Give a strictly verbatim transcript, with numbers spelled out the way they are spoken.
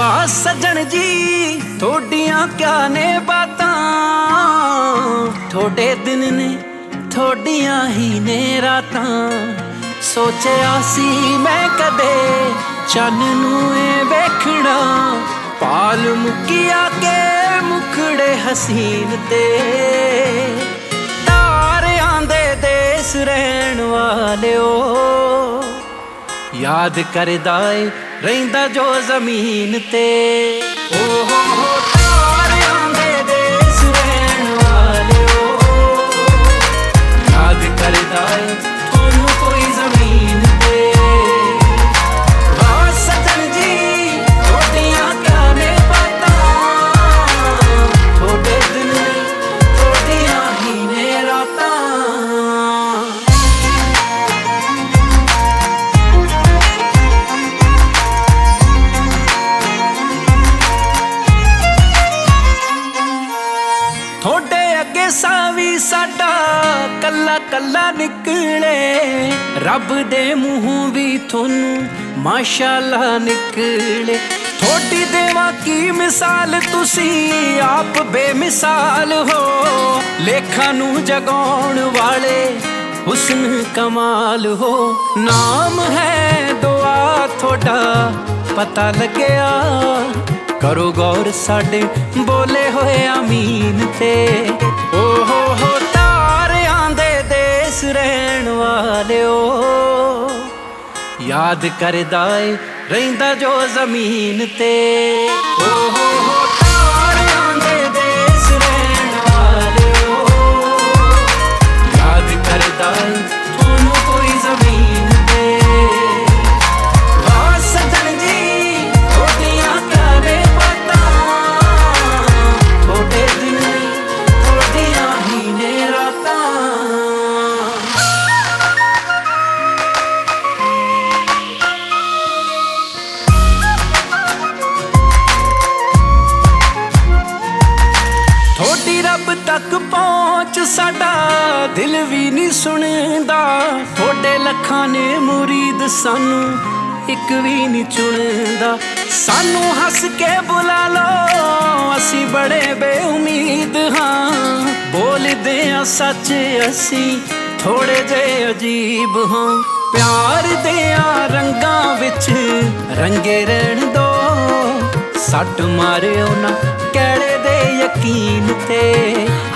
वाह सजन जी थोड़ियां क्या ने बातां, थोड़े दिन ने थोड़ियां ही ने रातां। सोचिया सी मैं कदे चन्न नूं ए वेखना, पाल मुकिया के मुखड़े हसीन ते। तारियां दे देस रहन वालिओ याद करदा ए रहिंदा जो जमीन ते। ओ हो हो तारियां दे देस रहन वालिओ याद करदा ए थोनू कोई जमीन ते। वाह सजन जी थोड़ियां क्या ने बातां, थोड़े दिन थोड़ियां ही ने रातां। थोड़े अगे सावी साडा कला कला निकले, रब दे मूहों भी थोनू माशाअल्लाह निकले। थोड़ी देवा की मिसाल तुसी आप बेमिसाल हो, लेखा नू जगाउण वाले हुस्न कमाल हो। नाम है दुआ थोड़ा पता लग्या, करो गौर साडे बोले होए आमीन ते। ओ हो हो तारियां दे देस रहन वालिओ याद करदा ए रहिंदा जो जमीन ते। ओ हो हो तारियां दे देस रहन वालिओ याद करदा ए थोनू कोई जमीन ते। वाह सजन जी थोड़ियां क्या ने बातां, थोड़े दिन थोड़ियां ही ने रातां। थोड़ी रब तक पहुंच साडा दिल भी नहीं सुनदा, थोड़े लखां ने मुरीद सानू एक भी नहीं चुनदा। सानू हस के बुला लो असी बड़े बेउमीद हाँ, बोलदे आ सच असी थोड़े जे अजीब हाँ। प्यार दियां रंगां विच रंगे रहन दो, सट मारिओ ना कैड़े दे यकीन ते।